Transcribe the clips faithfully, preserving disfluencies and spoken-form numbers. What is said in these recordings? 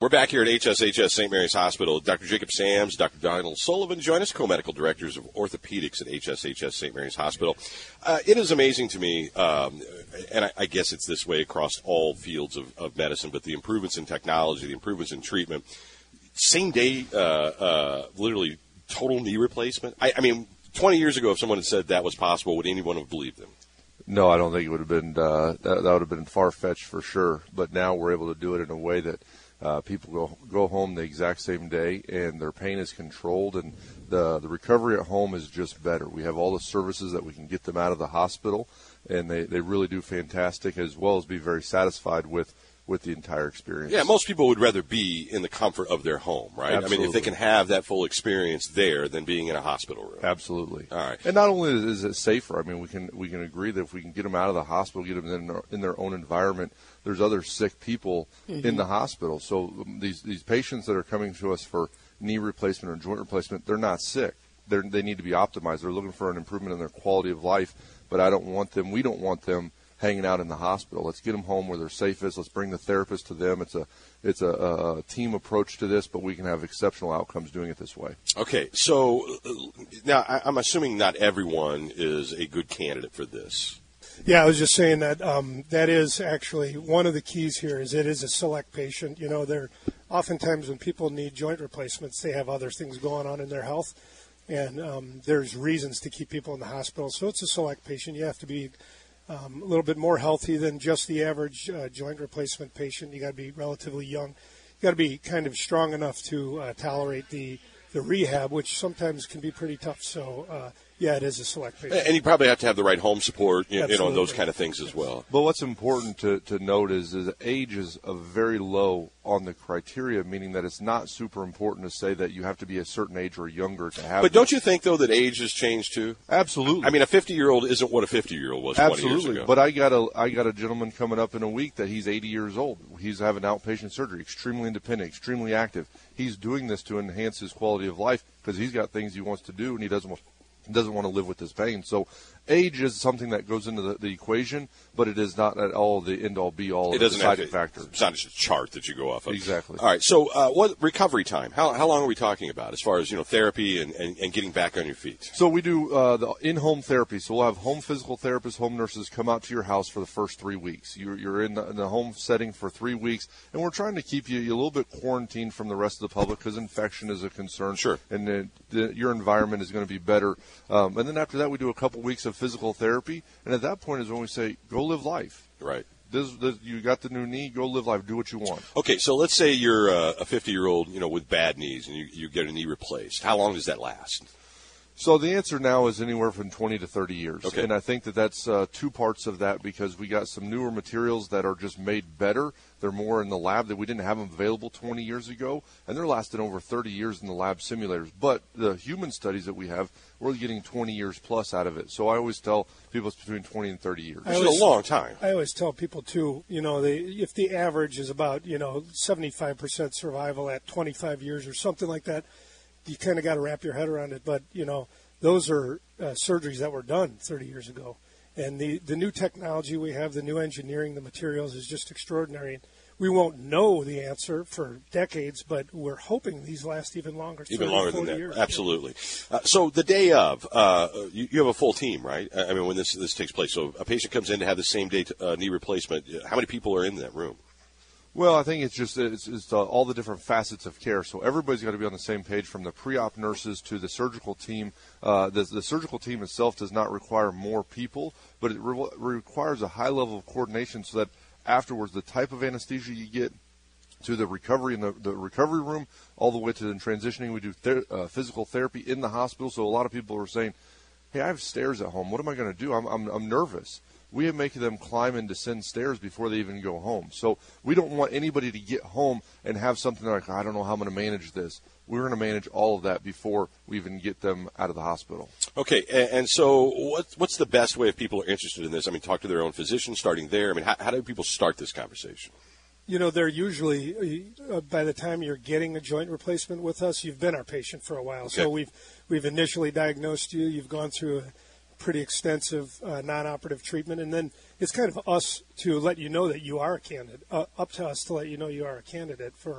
We're back here at H S H S Saint Mary's Hospital. Doctor Jacob Sams, Doctor Donald Sullivan join us, co-medical directors of orthopedics at H S H S Saint Mary's Hospital. Uh, it is amazing to me, um, and I, I guess it's this way across all fields of, of medicine, but the improvements in technology, the improvements in treatment, same day, uh, uh, literally total knee replacement. I, I mean, twenty years ago, if someone had said that was possible, would anyone have believed them? No, I don't think it would have been, uh, that, that would have been far-fetched for sure. But now we're able to do it in a way that uh, people go go home the exact same day and their pain is controlled, and the, the recovery at home is just better. We have all the services that we can get them out of the hospital, and they, they really do fantastic, as well as be very satisfied with with the entire experience. Yeah, most people would rather be in the comfort of their home, right? Absolutely. I mean, if they can have that full experience there than being in a hospital room. Absolutely. All right. And not only is it safer, I mean, we can we can agree that if we can get them out of the hospital, get them in their, in their own environment, there's other sick people mm-hmm. in the hospital. So these these patients that are coming to us for knee replacement or joint replacement, they're not sick. They're, they need to be optimized. They're looking for an improvement in their quality of life, but I don't want them, we don't want them hanging out in the hospital. Let's get them home where they're safest. Let's bring the therapist to them. It's a it's a, a team approach to this, but we can have exceptional outcomes doing it this way. Okay, so uh, now I, I'm assuming not everyone is a good candidate for this. Yeah, I was just saying that um, that is actually one of the keys here. Is it is a select patient. You know, there oftentimes when people need joint replacements, they have other things going on in their health, and um, there's reasons to keep people in the hospital. So it's a select patient. You have to be Um, a little bit more healthy than just the average uh, joint replacement patient. You got to be relatively young. You got to be kind of strong enough to uh, tolerate the, the rehab, which sometimes can be pretty tough. So, uh, yeah, it is a select patient. And you probably have to have the right home support, you, you know, and those kind of things as well. But what's important to, to note is, is age is a very low on the criteria, meaning that it's not super important to say that you have to be a certain age or younger to have. But don't you think, though, that age has changed, too? Absolutely. I mean, a fifty-year-old isn't what a fifty-year-old was Absolutely. twenty years ago. But I got a I got a gentleman coming up in a week that he's eighty years old. He's having outpatient surgery, extremely independent, extremely active. He's doing this to enhance his quality of life because he's got things he wants to do and he doesn't want doesn't want to live with this pain. So age is something that goes into the, the equation, but it is not at all the end-all, be-all, it doesn't deciding have to, factor. It's not just a chart that you go off of. Exactly. All right, so uh, what recovery time? How, how long are we talking about as far as, you know, therapy and, and, and getting back on your feet? So we do uh, the in-home therapy. So we'll have home physical therapists, home nurses come out to your house for the first three weeks. You're, you're in, the, in the home setting for three weeks, and we're trying to keep you a little bit quarantined from the rest of the public because infection is a concern. Sure. And the, the, your environment is going to be better. Um, and then after that, we do a couple weeks of physical therapy. And at that point is when we say, go live life. Right. This, this, you got the new knee, go live life, do what you want. Okay, so let's say you're uh, a fifty-year-old, you know, with bad knees, and you, you get a knee replaced. How long does that last? So the answer now is anywhere from twenty to thirty years. Okay. And I think that that's uh, two parts of that because we got some newer materials that are just made better. They're more in the lab that we didn't have them available twenty years ago, and they're lasting over thirty years in the lab simulators. But the human studies that we have, we're getting twenty years plus out of it. So I always tell people it's between twenty and thirty years. Which is a long time. I always tell people, too, you know, they, if the average is about, you know, seventy-five percent survival at twenty-five years or something like that, you kind of got to wrap your head around it. But, you know, those are uh, surgeries that were done thirty years ago. And the, the new technology we have, the new engineering, the materials is just extraordinary. We won't know the answer for decades, but we're hoping these last even longer. Even longer than that. Years. Absolutely. Uh, so the day of, uh, you, you have a full team, right? I mean, when this this takes place. So a patient comes in to have the same day t- uh, knee replacement. How many people are in that room? Well, I think it's just it's, it's uh, all the different facets of care. So everybody's got to be on the same page, from the pre-op nurses to the surgical team. Uh, the, the surgical team itself does not require more people, but it re- requires a high level of coordination so that afterwards, the type of anesthesia you get, to the recovery in the, the recovery room, all the way to the transitioning. We do ther- uh, physical therapy in the hospital. So a lot of people are saying, hey, I have stairs at home. What am I going to do? I'm, I'm, I'm nervous. We make them climb and descend stairs before they even go home. So we don't want anybody to get home and have something like, I don't know how I'm going to manage this. We're going to manage all of that before we even get them out of the hospital. Okay, and, and so what, what's the best way if people are interested in this? I mean, talk to their own physician starting there. I mean, how, how do people start this conversation? You know, they're usually, uh, by the time you're getting a joint replacement with us, you've been our patient for a while. Okay. So we've we've initially diagnosed you. You've gone through a pretty extensive uh, non-operative treatment, and then it's kind of us to let you know that you are a candidate, uh, up to us to let you know you are a candidate for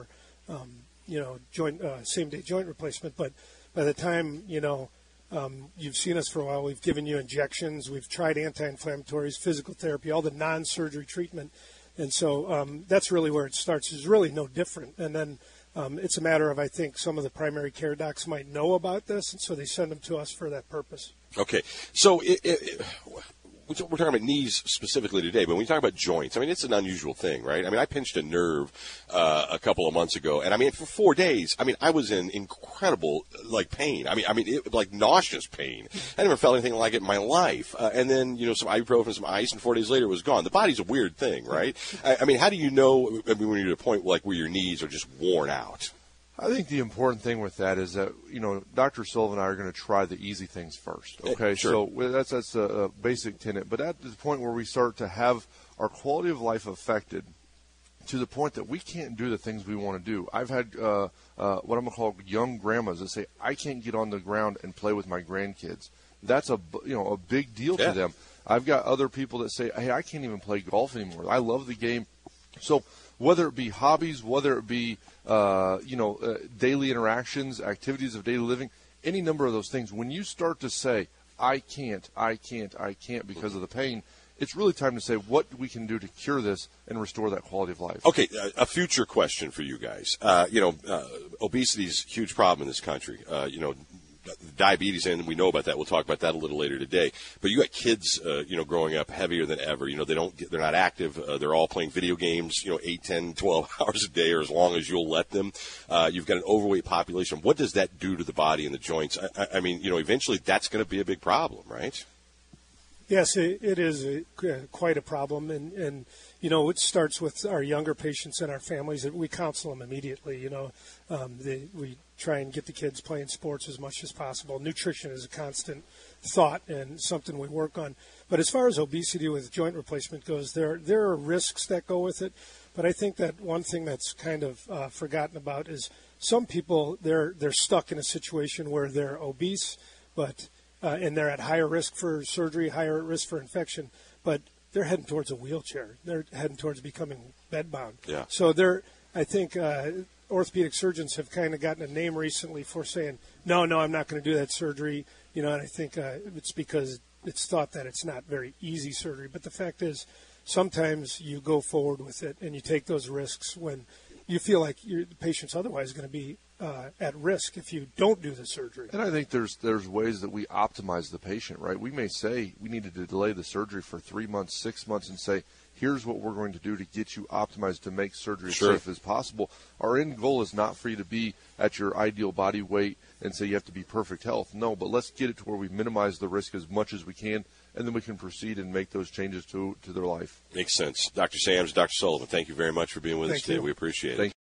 um, you know, joint uh, same-day joint replacement. But by the time, you know, um, you've seen us for a while, we've given you injections, we've tried anti-inflammatories, physical therapy, all the non-surgery treatment. And so um, that's really where it starts. It's really no different. And then um, it's a matter of, I think, some of the primary care docs might know about this, and so they send them to us for that purpose. Okay. So it, it, it, we're talking about knees specifically today, but when we talk about joints, I mean, it's an unusual thing, right? I mean, I pinched a nerve uh, a couple of months ago, and I mean, for four days, I mean, I was in incredible, like, pain. I mean, I mean, it, like, nauseous pain. I never felt anything like it in my life. Uh, and then, you know, some ibuprofen, some ice, and four days later it was gone. The body's a weird thing, right? I, I mean, how do you know, I mean, when you're at a point, like, where your knees are just worn out? I think the important thing with that is that, you know, Doctor Sullivan and I are going to try the easy things first. Okay, sure. So that's that's a, a basic tenet. But at the point where we start to have our quality of life affected to the point that we can't do the things we want to do. I've had uh, uh, what I'm going to call young grandmas that say, I can't get on the ground and play with my grandkids. That's a, you know, a big deal yeah. to them. I've got other people that say, hey, I can't even play golf anymore. I love the game. So whether it be hobbies, whether it be Uh, you know, uh, daily interactions, activities of daily living, any number of those things. When you start to say, I can't, I can't, I can't because of the pain, it's really time to say what we can do to cure this and restore that quality of life. Okay, a future question for you guys. Uh, you know, uh, obesity is a huge problem in this country. Uh, you know, diabetes, and we know about that. We'll talk about that a little later today. But you got kids, uh, you know, growing up heavier than ever. You know, they don't, get, they're not active. Uh, they're all playing video games, you know, eight, ten, twelve hours a day, or as long as you'll let them. Uh, you've got an overweight population. What does that do to the body and the joints? I, I mean, you know, eventually that's going to be a big problem, right? Yes, it, it is a, quite a problem, and, and you know, it starts with our younger patients and our families. We counsel them immediately. You know, um, they, we try and get the kids playing sports as much as possible. Nutrition is a constant thought and something we work on. But as far as obesity with joint replacement goes, there there are risks that go with it. But I think that one thing that's kind of uh, forgotten about is some people they're they're stuck in a situation where they're obese, but Uh, and they're at higher risk for surgery, higher risk for infection, but they're heading towards a wheelchair. They're heading towards becoming bedbound. Yeah. So they're, I think uh, orthopedic surgeons have kind of gotten a name recently for saying, no, no, I'm not going to do that surgery. You know, and I think uh, it's because it's thought that it's not very easy surgery. But the fact is, sometimes you go forward with it and you take those risks when you feel like your, the patient's otherwise going to be uh, at risk if you don't do the surgery. And I think there's there's ways that we optimize the patient, right? We may say we needed to delay the surgery for three months, six months, and say, here's what we're going to do to get you optimized to make surgery sure. as safe as possible. Our end goal is not for you to be at your ideal body weight and say you have to be perfect health. No, but let's get it to where we minimize the risk as much as we can, and then we can proceed and make those changes to to their life. Makes sense. Doctor Sams, Doctor Sullivan, thank you very much for being with Thank us today. You. We appreciate it. Thank